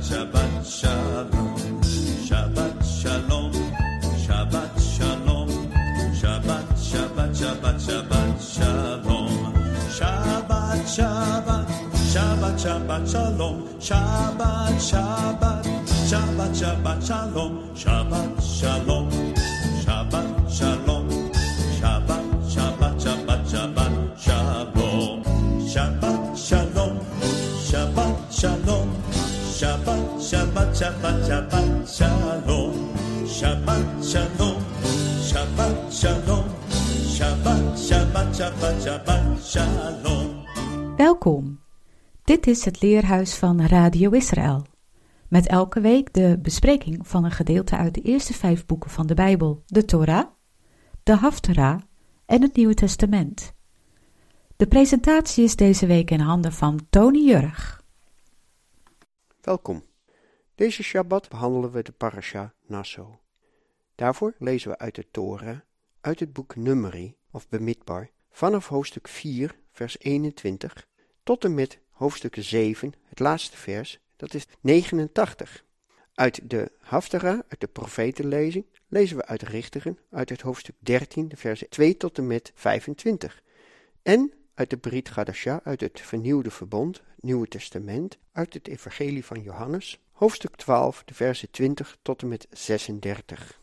Shabbat Shalom, Shabbat Shalom, Shabbat Shalom, Shabbat, Shabbat, Shabbat, Shabbat Shalom, Shabbat, Shabbat, Shabbat, Shabbat Shalom, Shabbat, Shabbat, Shabbat, Shabbat Shalom, Shabbat Shalom, Shabbat Shalom, Shabbat, Shabbat, Shabbat, Shabbat Shalom, Shabbat Shalom, Shabbat Shalom, Shabbat, Shabbat, Shabbat, Shabbat Shalom, Shabbat Shalom, Shabbat Shalom, Shabbat, Shabbat, Shabbat, Shabbat Shalom. Welkom. Dit is het Leerhuis van Radio Israël. Met elke week de bespreking van een gedeelte uit de eerste 5 boeken van de Bijbel, de Torah, de Haftarah en het Nieuwe Testament. De presentatie is deze week in handen van Tony Jurg. Welkom. Deze Shabbat behandelen we de parasha Naso. Daarvoor lezen we uit de Torah, uit het boek Numeri of Bemidbar, vanaf hoofdstuk 4, vers 21, tot en met hoofdstuk 7, het laatste vers, dat is 89. Uit de Haftarah, uit de profetenlezing, lezen we uit Richteren, uit het hoofdstuk 13, de versen 2 tot en met 25. En uit de Brit Chadashah, uit het vernieuwde verbond, het Nieuwe Testament, uit het evangelie van Johannes, hoofdstuk 12, de versen 20 tot en met 36.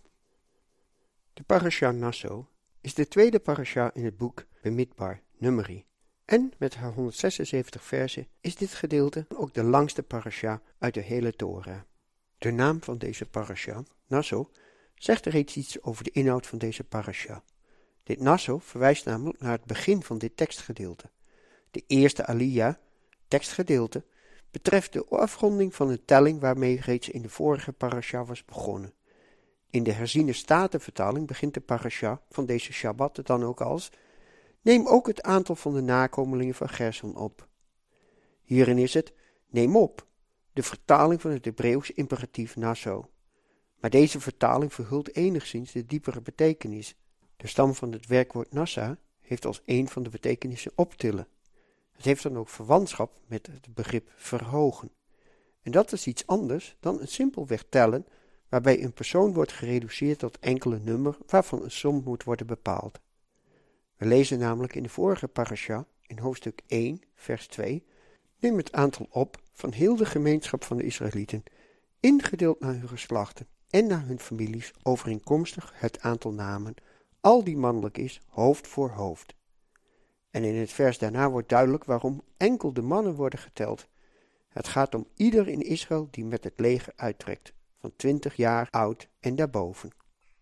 De parasha Naso is de tweede parasha in het boek Bemidbar, Numeri. En met haar 176 versen is dit gedeelte ook de langste parasha uit de hele Torah. De naam van deze parasha, Naso, zegt reeds iets over de inhoud van deze parasha. Dit Naso verwijst namelijk naar het begin van dit tekstgedeelte. De eerste Aliyah, tekstgedeelte, betreft de afronding van een telling waarmee reeds in de vorige parasha was begonnen. In de herziene statenvertaling begint de parasha van deze Shabbat dan ook als: neem ook het aantal van de nakomelingen van Gerson op. Hierin is het: neem op, de vertaling van het Hebreeuws imperatief Naso. Maar deze vertaling verhult enigszins de diepere betekenis. De stam van het werkwoord nassa heeft als een van de betekenissen optillen. Het heeft dan ook verwantschap met het begrip verhogen. En dat is iets anders dan een simpelweg tellen, waarbij een persoon wordt gereduceerd tot enkele nummer waarvan een som moet worden bepaald. We lezen namelijk in de vorige parasha, in hoofdstuk 1, vers 2, neem het aantal op van heel de gemeenschap van de Israëlieten, ingedeeld naar hun geslachten en naar hun families, overeenkomstig het aantal namen, al die mannelijk is, hoofd voor hoofd. En in het vers daarna wordt duidelijk waarom enkel de mannen worden geteld. Het gaat om ieder in Israël die met het leger uittrekt, van 20 jaar oud en daarboven.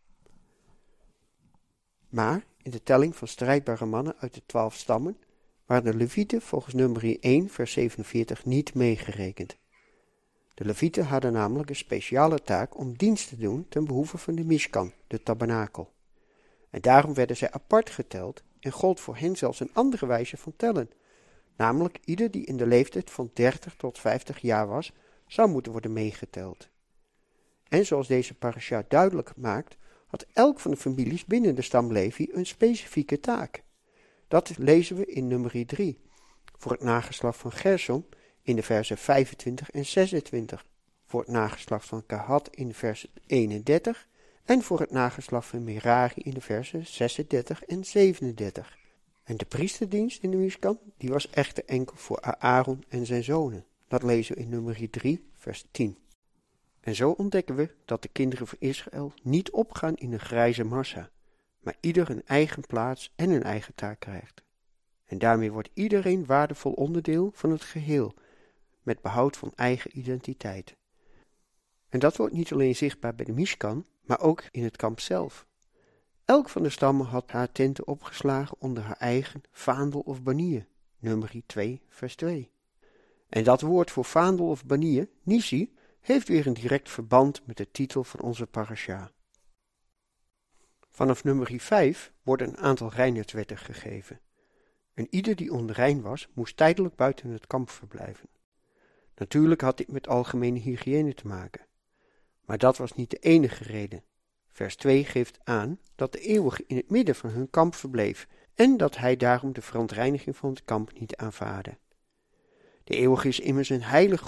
Maar in de telling van strijdbare mannen uit de 12 stammen waren de Levieten volgens Numeri 1 vers 47 niet meegerekend. De Levieten hadden namelijk een speciale taak om dienst te doen ten behoeve van de Mishkan, de tabernakel. En daarom werden zij apart geteld en gold voor hen zelfs een andere wijze van tellen. Namelijk ieder die in de leeftijd van 30 tot 50 jaar was, zou moeten worden meegeteld. En zoals deze parasha duidelijk maakt, had elk van de families binnen de stam Levi een specifieke taak. Dat lezen we in Numeri 3, voor het nageslacht van Gerson in de versen 25 en 26, voor het nageslacht van Kahat in de versen 31 en voor het nageslacht van Merari in de versen 36 en 37. En de priesterdienst in de Mishkan, die was echter enkel voor Aaron en zijn zonen. Dat lezen we in Numeri 3, vers 10. En zo ontdekken we dat de kinderen van Israël niet opgaan in een grijze massa, maar ieder een eigen plaats en een eigen taak krijgt. En daarmee wordt iedereen waardevol onderdeel van het geheel, met behoud van eigen identiteit. En dat wordt niet alleen zichtbaar bij de Mishkan, maar ook in het kamp zelf. Elk van de stammen had haar tenten opgeslagen onder haar eigen vaandel of banier, Numeri 2, vers 2. En dat woord voor vaandel of banier, Nisi, heeft weer een direct verband met de titel van onze parasha. Vanaf Numeri 5 worden een aantal reinheidswetten gegeven. En ieder die onrein was, moest tijdelijk buiten het kamp verblijven. Natuurlijk had dit met algemene hygiëne te maken. Maar dat was niet de enige reden. Vers 2 geeft aan dat de eeuwige in het midden van hun kamp verbleef en dat hij daarom de verontreiniging van het kamp niet aanvaardde. De eeuwige is immers een heilig God,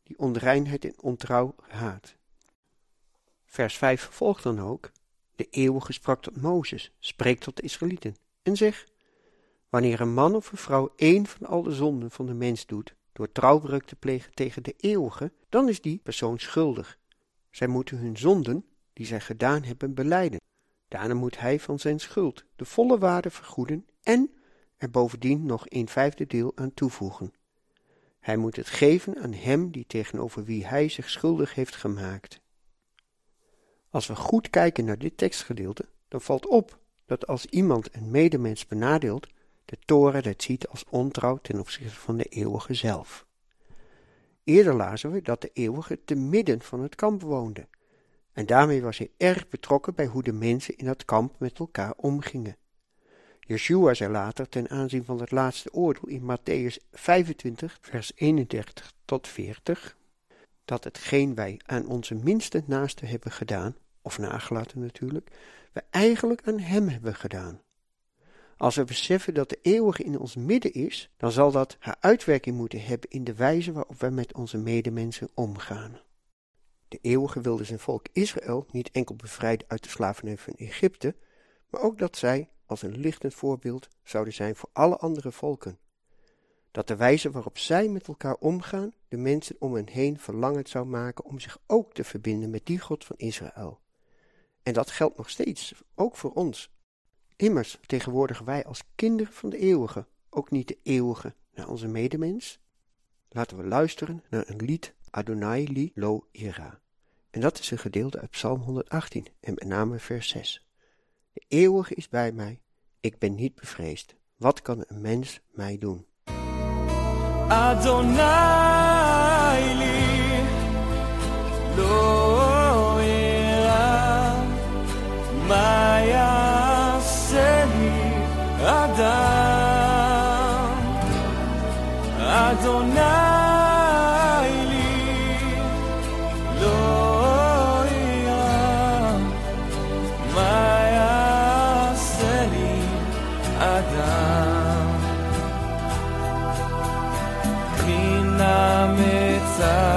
die onreinheid en ontrouw haat. Vers 5 vervolgt dan ook: de Eeuwige sprak tot Mozes, spreek tot de Israëlieten en zeg: wanneer een man of een vrouw één van al de zonden van de mens doet, door trouwbreuk te plegen tegen de Eeuwige, dan is die persoon schuldig. Zij moeten hun zonden, die zij gedaan hebben, belijden. Daarna moet hij van zijn schuld de volle waarde vergoeden en er bovendien nog 1/5 deel aan toevoegen. Hij moet het geven aan hem die tegenover wie hij zich schuldig heeft gemaakt. Als we goed kijken naar dit tekstgedeelte, dan valt op dat als iemand een medemens benadeelt, de Tora dat ziet als ontrouw ten opzichte van de Eeuwige zelf. Eerder lazen we dat de Eeuwige te midden van het kamp woonde, en daarmee was hij erg betrokken bij hoe de mensen in dat kamp met elkaar omgingen. Yeshua zei later ten aanzien van het laatste oordeel in Matthäus 25, vers 31 tot 40, dat hetgeen wij aan onze minste naaste hebben gedaan, of nagelaten natuurlijk, we eigenlijk aan hem hebben gedaan. Als we beseffen dat de Eeuwige in ons midden is, dan zal dat haar uitwerking moeten hebben in de wijze waarop wij met onze medemensen omgaan. De Eeuwige wilde zijn volk Israël niet enkel bevrijden uit de slavernij van Egypte, maar ook dat zij als een lichtend voorbeeld zouden zijn voor alle andere volken. Dat de wijze waarop zij met elkaar omgaan, de mensen om hen heen verlangend zou maken om zich ook te verbinden met die God van Israël. En dat geldt nog steeds, ook voor ons. Immers tegenwoordigen wij als kinderen van de Eeuwige ook niet de Eeuwige naar onze medemens. Laten we luisteren naar een lied Adonai li lo ira. En dat is een gedeelte uit Psalm 118 en met name vers 6. De Eeuwige is bij mij, ik ben niet bevreesd. Wat kan een mens mij doen? Adonai li lo ira, ma ya'aseh li adam. Adonai li lo ira, ma ya'aseh li adam. Min ha'metzah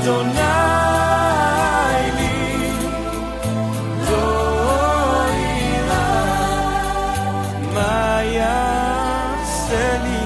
Adonai li lo ira ma ya'aseh li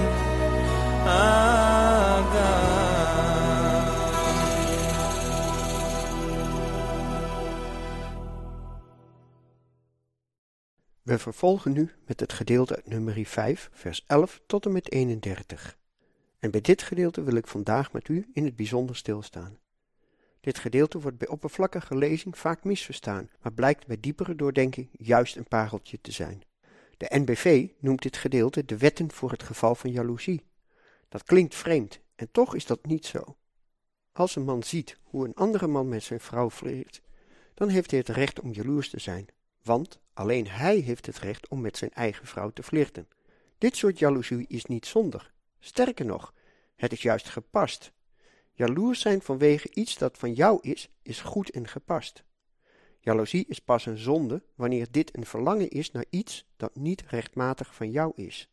We vervolgen nu met het gedeelte uit Numeri 5, vers 11 tot en met 31. En bij dit gedeelte wil ik vandaag met u in het bijzonder stilstaan. Dit gedeelte wordt bij oppervlakkige lezing vaak misverstaan, maar blijkt bij diepere doordenking juist een pareltje te zijn. De NBV noemt dit gedeelte de wetten voor het geval van jaloezie. Dat klinkt vreemd, en toch is dat niet zo. Als een man ziet hoe een andere man met zijn vrouw flirt, dan heeft hij het recht om jaloers te zijn, want alleen hij heeft het recht om met zijn eigen vrouw te flirten. Dit soort jaloezie is niet zondig. Sterker nog, het is juist gepast. Jaloers zijn vanwege iets dat van jou is goed en gepast. Jaloezie is pas een zonde wanneer dit een verlangen is naar iets dat niet rechtmatig van jou is.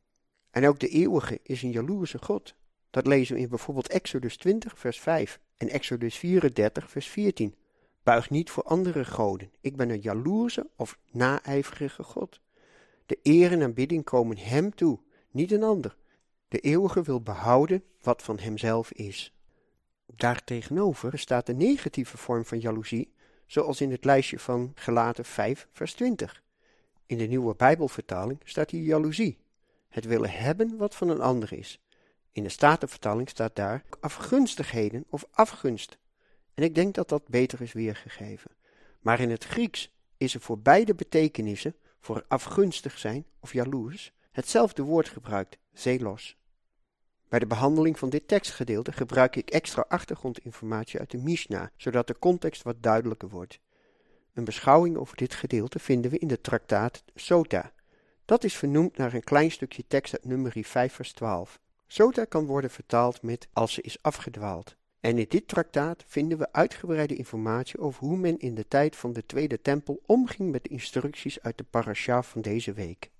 En ook de eeuwige is een jaloerse God. Dat lezen we in bijvoorbeeld Exodus 20 vers 5 en Exodus 34 vers 14. Buig niet voor andere goden, ik ben een jaloerse of naijverige God. De eer en aanbidding komen hem toe, niet een ander. De eeuwige wil behouden wat van hemzelf is. Daartegenover staat de negatieve vorm van jaloezie, zoals in het lijstje van Galaten 5 vers 20. In de nieuwe Bijbelvertaling staat hier jaloezie, het willen hebben wat van een ander is. In de Statenvertaling staat daar afgunstigheden of afgunst. En ik denk dat dat beter is weergegeven. Maar in het Grieks is er voor beide betekenissen, voor afgunstig zijn of jaloers, hetzelfde woord gebruikt, zelos. Bij de behandeling van dit tekstgedeelte gebruik ik extra achtergrondinformatie uit de Mishnah, zodat de context wat duidelijker wordt. Een beschouwing over dit gedeelte vinden we in de traktaat Sota. Dat is vernoemd naar een klein stukje tekst uit Numeri 5 vers 12. Sota kan worden vertaald met als ze is afgedwaald. En in dit traktaat vinden we uitgebreide informatie over hoe men in de tijd van de Tweede Tempel omging met de instructies uit de parasha van deze week.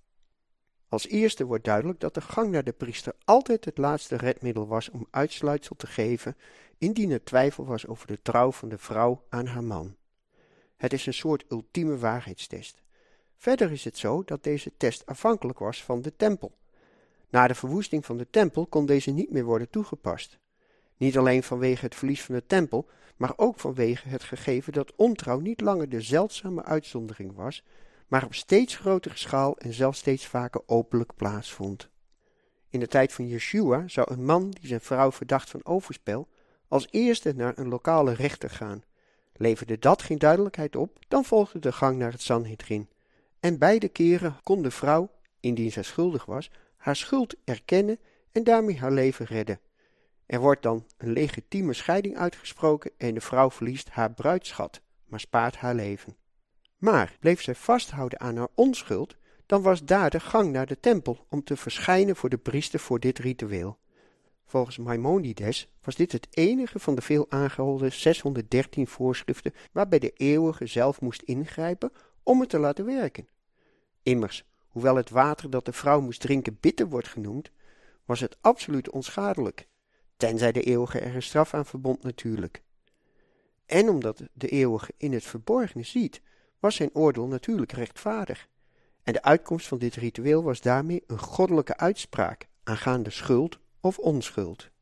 Als eerste wordt duidelijk dat de gang naar de priester altijd het laatste redmiddel was om uitsluitsel te geven, indien er twijfel was over de trouw van de vrouw aan haar man. Het is een soort ultieme waarheidstest. Verder is het zo dat deze test afhankelijk was van de tempel. Na de verwoesting van de tempel kon deze niet meer worden toegepast. Niet alleen vanwege het verlies van de tempel, maar ook vanwege het gegeven dat ontrouw niet langer de zeldzame uitzondering was, maar op steeds grotere schaal en zelfs steeds vaker openlijk plaatsvond. In de tijd van Yeshua zou een man die zijn vrouw verdacht van overspel als eerste naar een lokale rechter gaan. Leverde dat geen duidelijkheid op, dan volgde de gang naar het Sanhedrin. En beide keren kon de vrouw, indien zij schuldig was, haar schuld erkennen en daarmee haar leven redden. Er wordt dan een legitieme scheiding uitgesproken en de vrouw verliest haar bruidsschat, maar spaart haar leven. Maar bleef zij vasthouden aan haar onschuld, dan was daar de gang naar de tempel om te verschijnen voor de priester voor dit ritueel. Volgens Maimonides was dit het enige van de veel aangehouden 613 voorschriften waarbij de eeuwige zelf moest ingrijpen om het te laten werken. Immers, hoewel het water dat de vrouw moest drinken bitter wordt genoemd, was het absoluut onschadelijk, tenzij de eeuwige er een straf aan verbond natuurlijk. En omdat de eeuwige in het verborgene ziet, was zijn oordeel natuurlijk rechtvaardig. En de uitkomst van dit ritueel was daarmee een goddelijke uitspraak aangaande schuld of onschuld.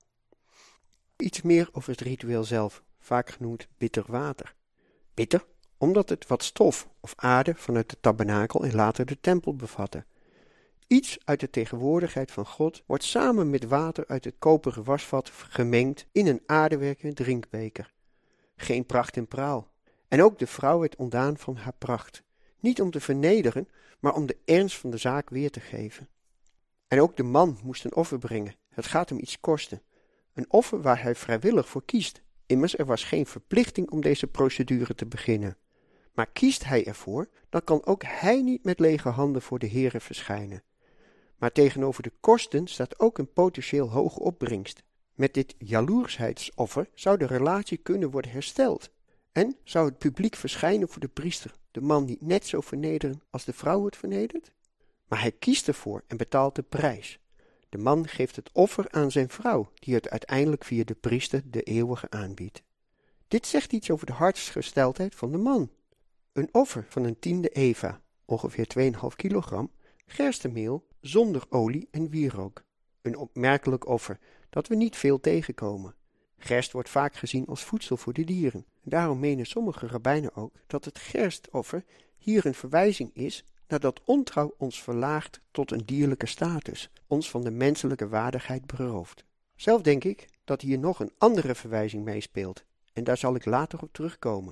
Iets meer over het ritueel zelf, vaak genoemd bitter water. Bitter, omdat het wat stof of aarde vanuit de tabernakel en later de tempel bevatte. Iets uit de tegenwoordigheid van God wordt samen met water uit het koperen wasvat gemengd in een aardewerken drinkbeker. Geen pracht en praal. En ook de vrouw werd ontdaan van haar pracht. Niet om te vernederen, maar om de ernst van de zaak weer te geven. En ook de man moest een offer brengen. Het gaat hem iets kosten. Een offer waar hij vrijwillig voor kiest. Immers, er was geen verplichting om deze procedure te beginnen. Maar kiest hij ervoor, dan kan ook hij niet met lege handen voor de Heere verschijnen. Maar tegenover de kosten staat ook een potentieel hoge opbrengst. Met dit jaloersheidsoffer zou de relatie kunnen worden hersteld. En zou het publiek verschijnen voor de priester, de man niet net zo vernederen als de vrouw het vernedert? Maar hij kiest ervoor en betaalt de prijs. De man geeft het offer aan zijn vrouw, die het uiteindelijk via de priester de eeuwige aanbiedt. Dit zegt iets over de hartsgesteldheid van de man. Een offer van een 10e eva, ongeveer 2,5 kilogram, gerstemeel zonder olie en wierook. Een opmerkelijk offer dat we niet veel tegenkomen. Gerst wordt vaak gezien als voedsel voor de dieren. Daarom menen sommige rabbijnen ook dat het gerstoffer hier een verwijzing is naar dat ontrouw ons verlaagt tot een dierlijke status, ons van de menselijke waardigheid berooft. Zelf denk ik dat hier nog een andere verwijzing meespeelt, en daar zal ik later op terugkomen.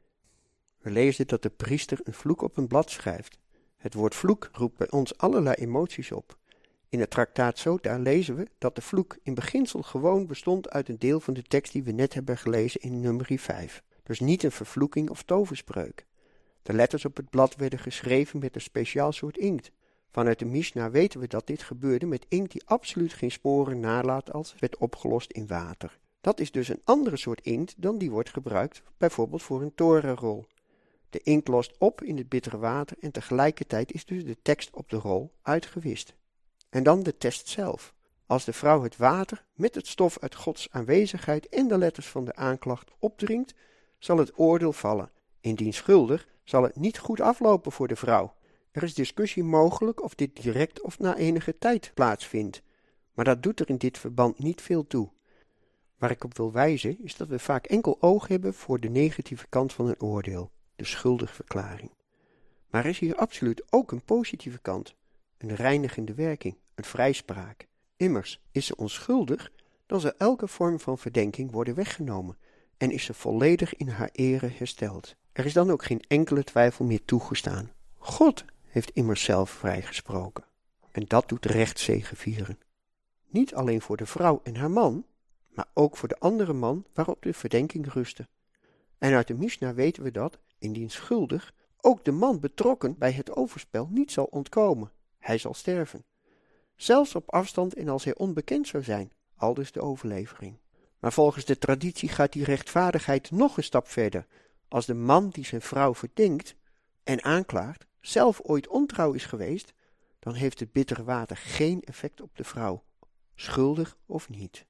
We lezen dat de priester een vloek op een blad schrijft. Het woord vloek roept bij ons allerlei emoties op. In het traktaat Sota lezen we dat de vloek in beginsel gewoon bestond uit een deel van de tekst die we net hebben gelezen in Numeri 5. Dus niet een vervloeking of toverspreuk. De letters op het blad werden geschreven met een speciaal soort inkt. Vanuit de Mishnah weten we dat dit gebeurde met inkt die absoluut geen sporen nalaat als het werd opgelost in water. Dat is dus een andere soort inkt dan die wordt gebruikt bijvoorbeeld voor een torenrol. De inkt lost op in het bittere water en tegelijkertijd is dus de tekst op de rol uitgewist. En dan de test zelf. Als de vrouw het water met het stof uit Gods aanwezigheid en de letters van de aanklacht opdringt, zal het oordeel vallen. Indien schuldig, zal het niet goed aflopen voor de vrouw. Er is discussie mogelijk of dit direct of na enige tijd plaatsvindt, maar dat doet er in dit verband niet veel toe. Waar ik op wil wijzen is dat we vaak enkel oog hebben voor de negatieve kant van een oordeel, de schuldigverklaring. Maar er is hier absoluut ook een positieve kant, een reinigende werking, een vrijspraak. Immers, is ze onschuldig, dan zal elke vorm van verdenking worden weggenomen en is ze volledig in haar ere hersteld. Er is dan ook geen enkele twijfel meer toegestaan. God heeft immers zelf vrijgesproken. En dat doet recht zegevieren. Niet alleen voor de vrouw en haar man, maar ook voor de andere man waarop de verdenking rustte. En uit de Mishnah weten we dat, indien schuldig, ook de man betrokken bij het overspel niet zal ontkomen. Hij zal sterven. Zelfs op afstand en als hij onbekend zou zijn, aldus de overlevering. Maar volgens de traditie gaat die rechtvaardigheid nog een stap verder. Als de man die zijn vrouw verdenkt en aanklaagt, zelf ooit ontrouw is geweest, dan heeft het bittere water geen effect op de vrouw, schuldig of niet.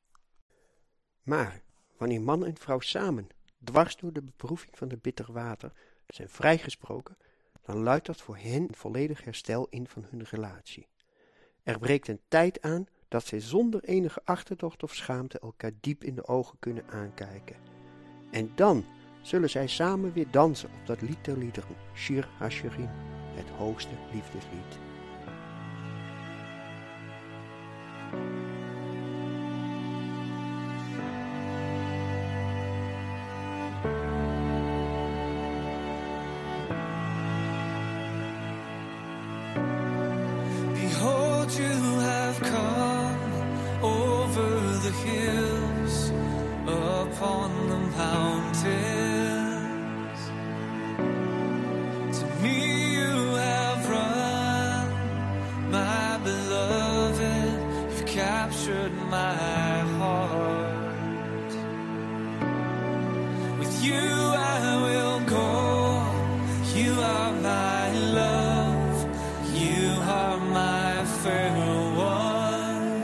Maar wanneer man en vrouw samen, dwars door de beproeving van het bittere water, zijn vrijgesproken, dan luidt dat voor hen een volledig herstel in van hun relatie. Er breekt een tijd aan dat zij zonder enige achterdocht of schaamte elkaar diep in de ogen kunnen aankijken. En dan zullen zij samen weer dansen op dat lied der liederen, Shir HaShirim, het hoogste liefdeslied. Behold, you have come over the hills, upon the mountains. To me you have run, my beloved, you've captured my heart. With you I will go, you are my love, you are my fair one.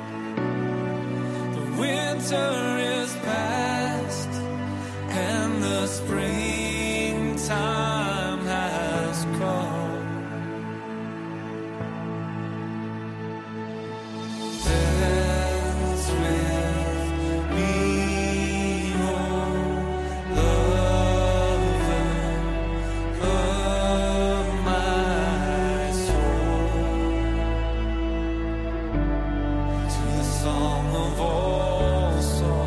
The winter is past and the springtime has come. Dance with me, oh lover of my soul, to the song of all songs.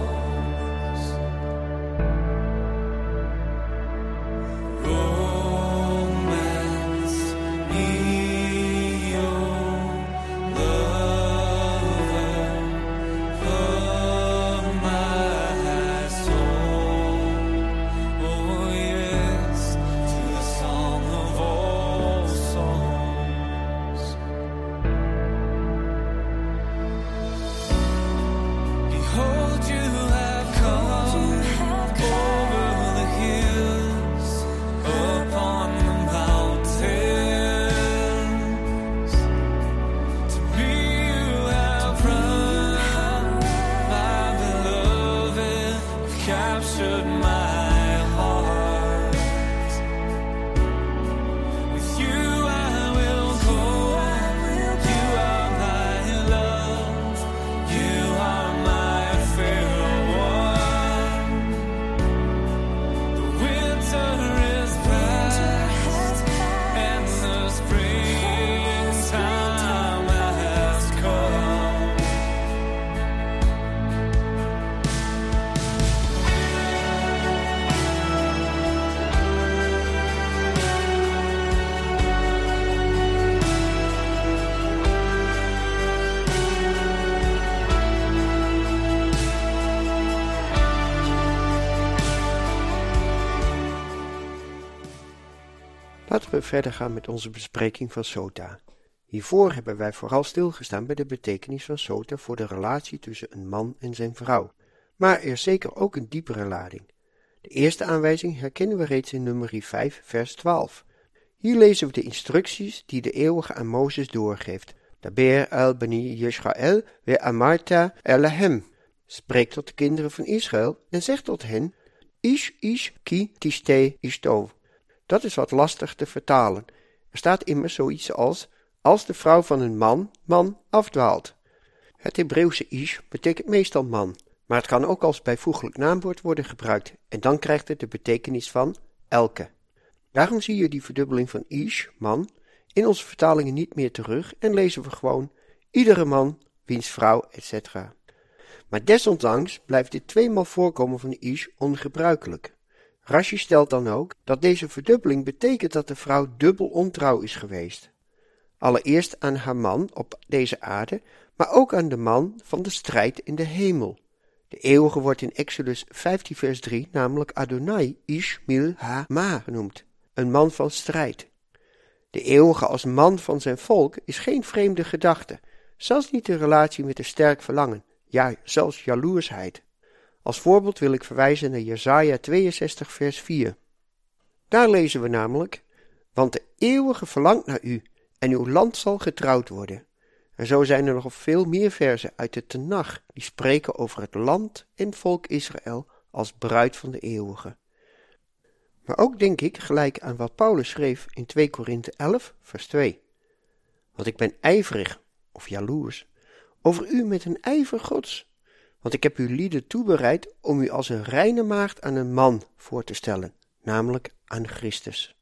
we verder gaan met onze bespreking van Sota. Hiervoor hebben wij vooral stilgestaan bij de betekenis van Sota voor de relatie tussen een man en zijn vrouw. Maar er is zeker ook een diepere lading. De eerste aanwijzing herkennen we reeds in Numeri 5, vers 12. Hier lezen we de instructies die de Eeuwige aan Mozes doorgeeft. Daber el bani Yisrael ve amarta elahem. Spreek tot de kinderen van Israël en zeg tot hen, ish ki tiste ishtov. Dat is wat lastig te vertalen. Er staat immers zoiets als de vrouw van een man afdwaalt. Het Hebreeuwse ish betekent meestal man, maar het kan ook als bijvoeglijk naamwoord worden gebruikt en dan krijgt het de betekenis van elke. Daarom zie je die verdubbeling van ish, man, in onze vertalingen niet meer terug en lezen we gewoon iedere man, wiens vrouw, etc. Maar desondanks blijft dit tweemaal voorkomen van ish ongebruikelijk. Rashi stelt dan ook dat deze verdubbeling betekent dat de vrouw dubbel ontrouw is geweest. Allereerst aan haar man op deze aarde, maar ook aan de man van de strijd in de hemel. De Eeuwige wordt in Exodus 15 vers 3 namelijk Adonai Ish Mil Ha-Ma genoemd, een man van strijd. De Eeuwige als man van zijn volk is geen vreemde gedachte, zelfs niet in relatie met een sterk verlangen, ja, zelfs jaloersheid. Als voorbeeld wil ik verwijzen naar Jesaja 62 vers 4. Daar lezen we namelijk, want de Eeuwige verlangt naar u en uw land zal getrouwd worden. En zo zijn er nog veel meer verzen uit de Tenach die spreken over het land en volk Israël als bruid van de Eeuwige. Maar ook denk ik gelijk aan wat Paulus schreef in 2 Korinthe 11 vers 2. Want ik ben ijverig, of jaloers, over u met een ijver Gods. Want ik heb uw lieden toebereid om u als een reine maagd aan een man voor te stellen, namelijk aan Christus.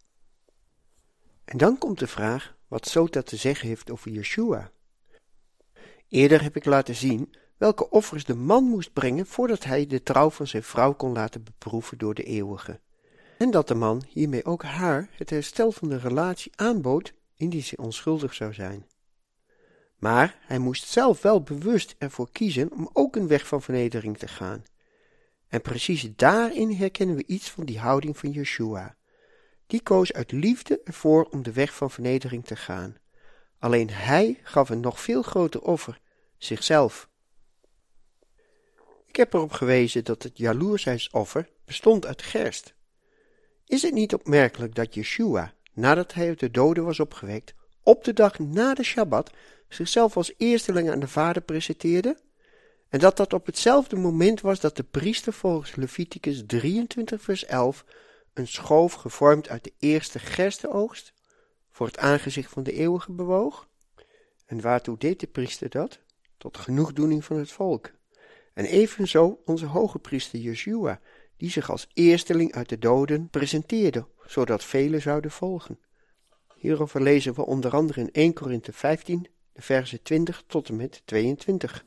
En dan komt de vraag wat Sota te zeggen heeft over Yeshua. Eerder heb ik laten zien welke offers de man moest brengen voordat hij de trouw van zijn vrouw kon laten beproeven door de Eeuwige. En dat de man hiermee ook haar het herstel van de relatie aanbood indien ze onschuldig zou zijn. Maar hij moest zelf wel bewust ervoor kiezen om ook een weg van vernedering te gaan. En precies daarin herkennen we iets van die houding van Yeshua. Die koos uit liefde ervoor om de weg van vernedering te gaan. Alleen hij gaf een nog veel groter offer, zichzelf. Ik heb erop gewezen dat het jaloersheidsoffer bestond uit gerst. Is het niet opmerkelijk dat Yeshua, nadat hij uit de doden was opgewekt, op de dag na de Shabbat zichzelf als eersteling aan de Vader presenteerde? En dat op hetzelfde moment was dat de priester volgens Leviticus 23 vers 11 een schoof gevormd uit de eerste gerstenoogst voor het aangezicht van de Eeuwige bewoog? En waartoe deed de priester dat? Tot genoegdoening van het volk. En evenzo onze hoge priester Yeshua, die zich als eersteling uit de doden presenteerde, zodat velen zouden volgen. Hierover lezen we onder andere in 1 Korinthe 15, de versen 20 tot en met 22.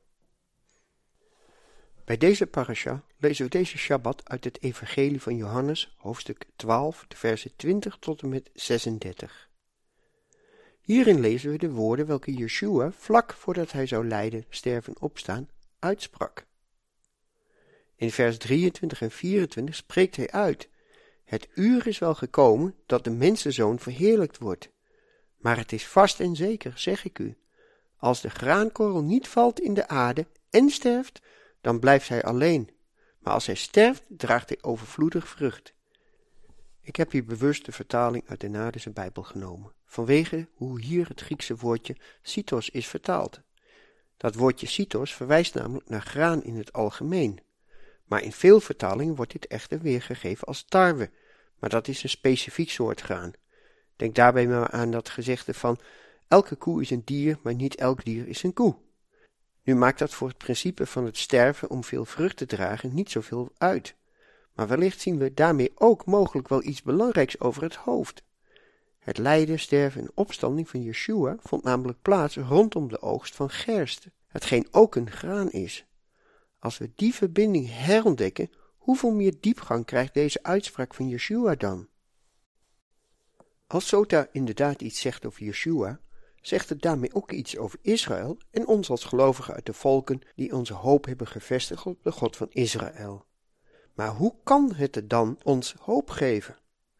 Bij deze parasha lezen we deze Shabbat uit het Evangelie van Johannes, hoofdstuk 12, de versen 20 tot en met 36. Hierin lezen we de woorden welke Yeshua vlak voordat hij zou lijden, sterven en opstaan, uitsprak. In vers 23 en 24 spreekt hij uit: het uur is wel gekomen dat de mensenzoon verheerlijkt wordt. Maar het is vast en zeker, zeg ik u, als de graankorrel niet valt in de aarde en sterft, dan blijft hij alleen. Maar als hij sterft, draagt hij overvloedig vrucht. Ik heb hier bewust de vertaling uit de Naardense Bijbel genomen, vanwege hoe hier het Griekse woordje cytos is vertaald. Dat woordje cytos verwijst namelijk naar graan in het algemeen. Maar in veel vertalingen wordt dit echter weergegeven als tarwe, maar dat is een specifiek soort graan. Denk daarbij maar aan dat gezegde van: elke koe is een dier, maar niet elk dier is een koe. Nu maakt dat voor het principe van het sterven om veel vrucht te dragen niet zoveel uit. Maar wellicht zien we daarmee ook mogelijk wel iets belangrijks over het hoofd. Het lijden, sterven en opstanding van Yeshua vond namelijk plaats rondom de oogst van gerst, hetgeen ook een graan is. Als we die verbinding herontdekken, hoeveel meer diepgang krijgt deze uitspraak van Yeshua dan? Als Sota inderdaad iets zegt over Yeshua, zegt het daarmee ook iets over Israël en ons als gelovigen uit de volken die onze hoop hebben gevestigd op de God van Israël. Maar hoe kan het dan ons hoop geven?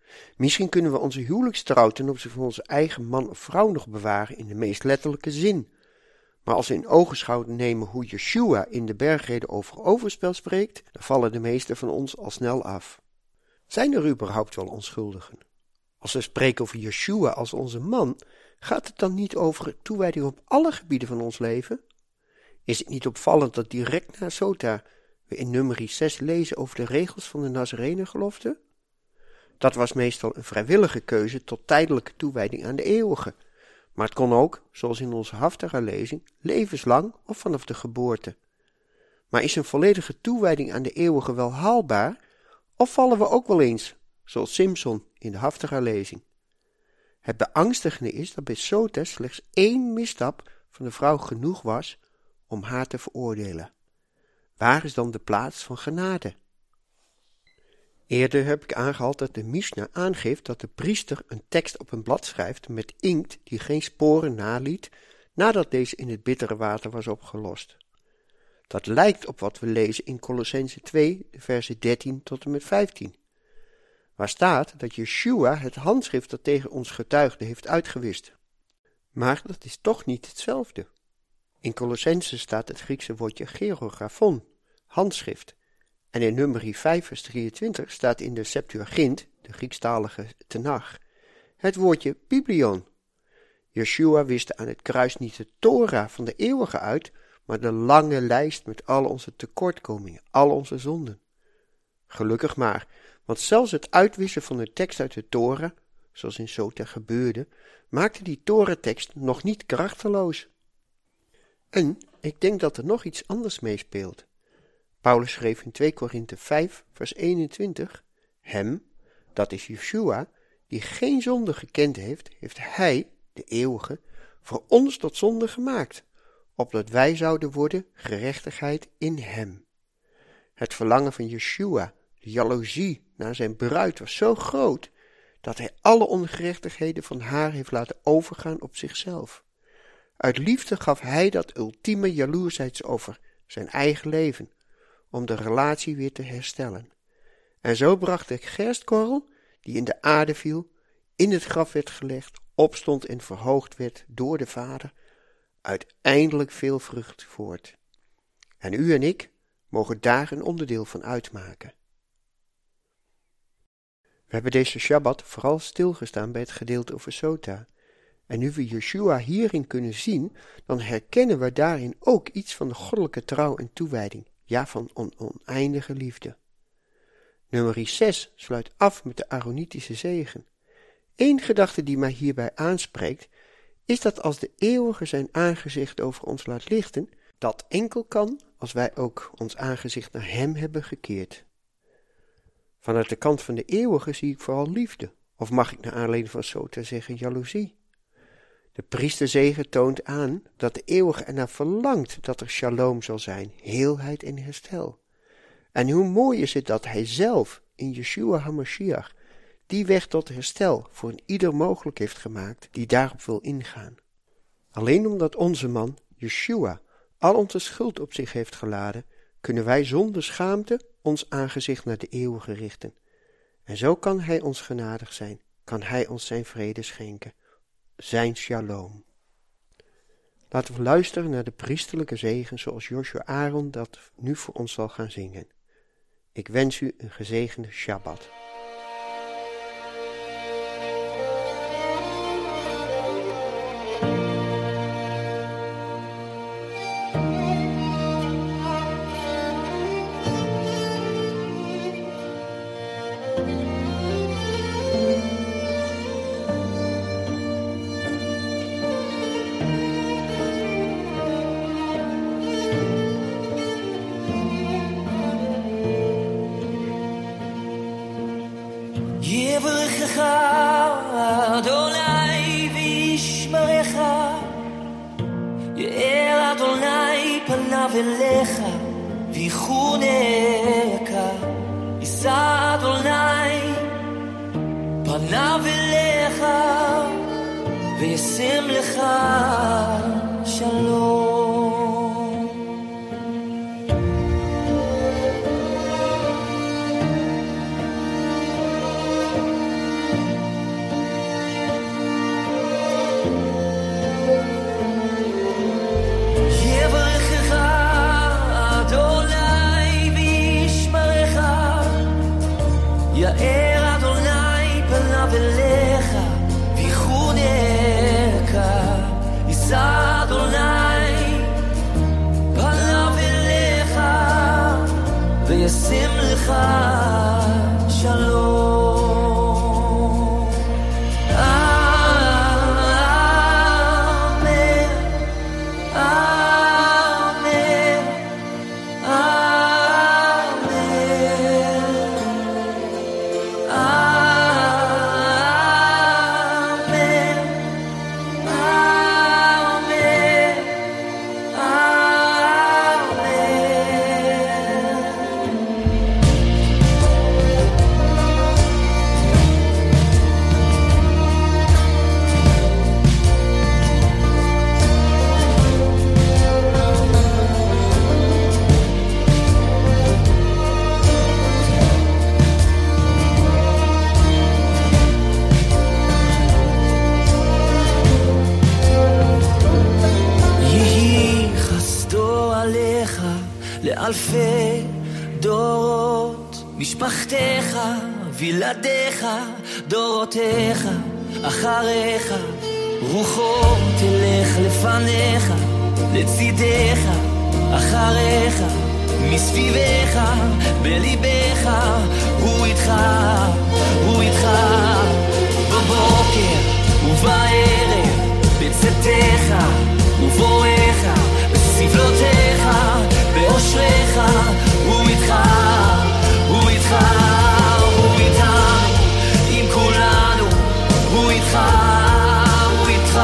Misschien kunnen we onze huwelijkstrouw ten opzichte van onze eigen man of vrouw nog bewaren in de meest letterlijke zin. Maar als we in ogenschouw nemen hoe Yeshua in de bergreden over overspel spreekt, dan vallen de meesten van ons al snel af. Zijn er überhaupt wel onschuldigen? Als we spreken over Yeshua als onze man, gaat het dan niet over toewijding op alle gebieden van ons leven? Is het niet opvallend dat direct na Sota we in Numeri 6 lezen over de regels van de Nazarenengelofte? Dat was meestal een vrijwillige keuze tot tijdelijke toewijding aan de eeuwige. Maar het kon ook, zoals in onze Haftara-lezing, levenslang of vanaf de geboorte. Maar is een volledige toewijding aan de eeuwige wel haalbaar, of vallen we ook wel eens, zoals Simson in de Haftara-lezing? Het beangstigende is dat bij Sota slechts 1 misstap van de vrouw genoeg was om haar te veroordelen. Waar is dan de plaats van genade? Eerder heb ik aangehaald dat de Mishnah aangeeft dat de priester een tekst op een blad schrijft met inkt die geen sporen naliet nadat deze in het bittere water was opgelost. Dat lijkt op wat we lezen in Kolossenzen 2, versen 13 tot en met 15. Waar staat dat Yeshua het handschrift dat tegen ons getuigde heeft uitgewist. Maar dat is toch niet hetzelfde. In Kolossenzen staat het Griekse woordje gerografon, handschrift. En in Numeri 5 vers 23 staat in de Septuagint, de Griekstalige Tenach, het woordje biblion. Yeshua wist aan het kruis niet de Torah van de eeuwige uit, maar de lange lijst met al onze tekortkomingen, al onze zonden. Gelukkig maar, want zelfs het uitwissen van de tekst uit de Torah, zoals in Sota gebeurde, maakte die Torah-tekst nog niet krachteloos. En ik denk dat er nog iets anders meespeelt. Paulus schreef in 2 Korinthe 5 vers 21, hem, dat is Yeshua, die geen zonde gekend heeft, heeft hij, de eeuwige, voor ons tot zonde gemaakt, opdat wij zouden worden gerechtigheid in hem. Het verlangen van Yeshua, de jaloezie naar zijn bruid, was zo groot, dat hij alle ongerechtigheden van haar heeft laten overgaan op zichzelf. Uit liefde gaf hij dat ultieme jaloersheidsoffer, zijn eigen leven, om de relatie weer te herstellen. En zo bracht de gerstkorrel, die in de aarde viel, in het graf werd gelegd, opstond en verhoogd werd door de Vader, uiteindelijk veel vrucht voort. En u en ik mogen daar een onderdeel van uitmaken. We hebben deze Shabbat vooral stilgestaan bij het gedeelte over Sota. En nu we Yeshua hierin kunnen zien, dan herkennen we daarin ook iets van de goddelijke trouw en toewijding, ja van oneindige liefde. Numeri 6 sluit af met de Aaronitische zegen. Eén gedachte die mij hierbij aanspreekt, is dat als de eeuwige zijn aangezicht over ons laat lichten, dat enkel kan als wij ook ons aangezicht naar hem hebben gekeerd. Vanuit de kant van de eeuwige zie ik vooral liefde, of mag ik naar aanleiding van Sota zeggen jaloezie. De priesterzegen toont aan dat de eeuwige ernaar verlangt dat er shalom zal zijn, heelheid en herstel. En hoe mooi is het dat hij zelf in Yeshua HaMashiach die weg tot herstel voor een ieder mogelijk heeft gemaakt die daarop wil ingaan. Alleen omdat onze man, Yeshua, al onze schuld op zich heeft geladen, kunnen wij zonder schaamte ons aangezicht naar de eeuwige richten. En zo kan hij ons genadig zijn, kan hij ons zijn vrede schenken, zijn shalom. Laten we luisteren naar de priesterlijke zegen zoals Joshua Aaron dat nu voor ons zal gaan zingen. Ik wens u een gezegende Shabbat. Adonai v'yishmerecha, Ye'er Adonai panav elecha v'yichuneka, Yisa Adonai panav elecha v'yasim lecha shalom. לך שלום. אמן, אמן, לאלפי דורות, משפחתך וילדיך, דורותיך אחריך, רוחו תלך לפניך, לצידך אחריך, מסביבך בליבך, הוא איתך, הוא איתך, בבוקר ובערב, בצאתך ובואך, בסבלותיך, באושריך, הוא איתך, הוא איתך, הוא איתנו, עם כולנו, הוא איתך, הוא איתך.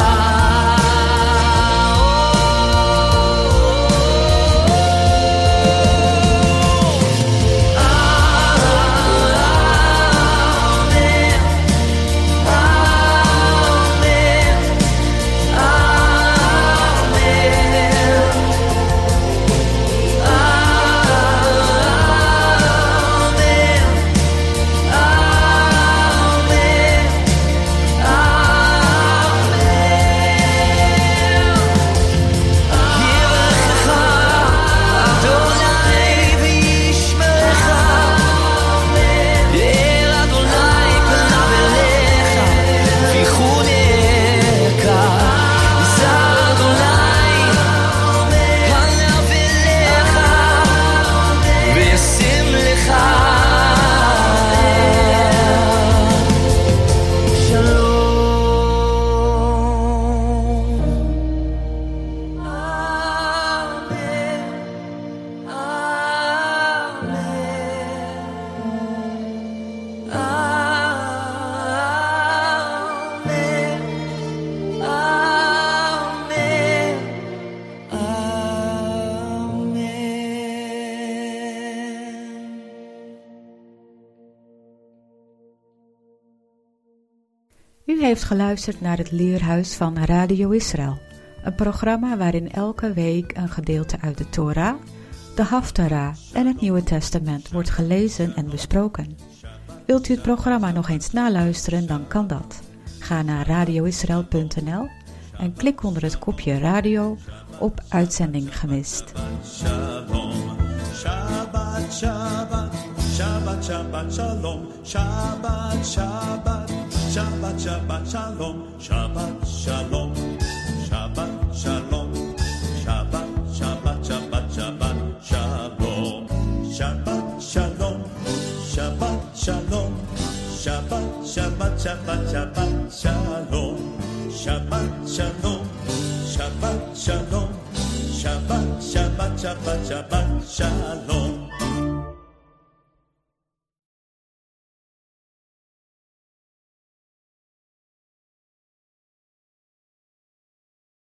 U heeft geluisterd naar het Leerhuis van Radio Israël, een programma waarin elke week een gedeelte uit de Torah, de Haftarah en het Nieuwe Testament wordt gelezen en besproken. Wilt u het programma nog eens naluisteren, dan kan dat. Ga naar radioisrael.nl en klik onder het kopje radio op uitzending gemist. Shalom, Shabbat, Shabbat, Shabbat, Shabbat, Shalom, Shabbat, Shabbat, Shabbat, Shabbat, Shalom, Shabbat, Shalom, Shabbat, Shalom, Shabbat, Shabbat, Shabbat, Shabbat, Shalom, Shabbat, Shalom, Shabbat, Shalom, Shabbat, Shabbat, Shabbat, Shabbat, Shalom, Shabbat, Shalom, Shabbat, Shalom, Shabbat, Shabbat, Shabbat, Shabbat, Shalom.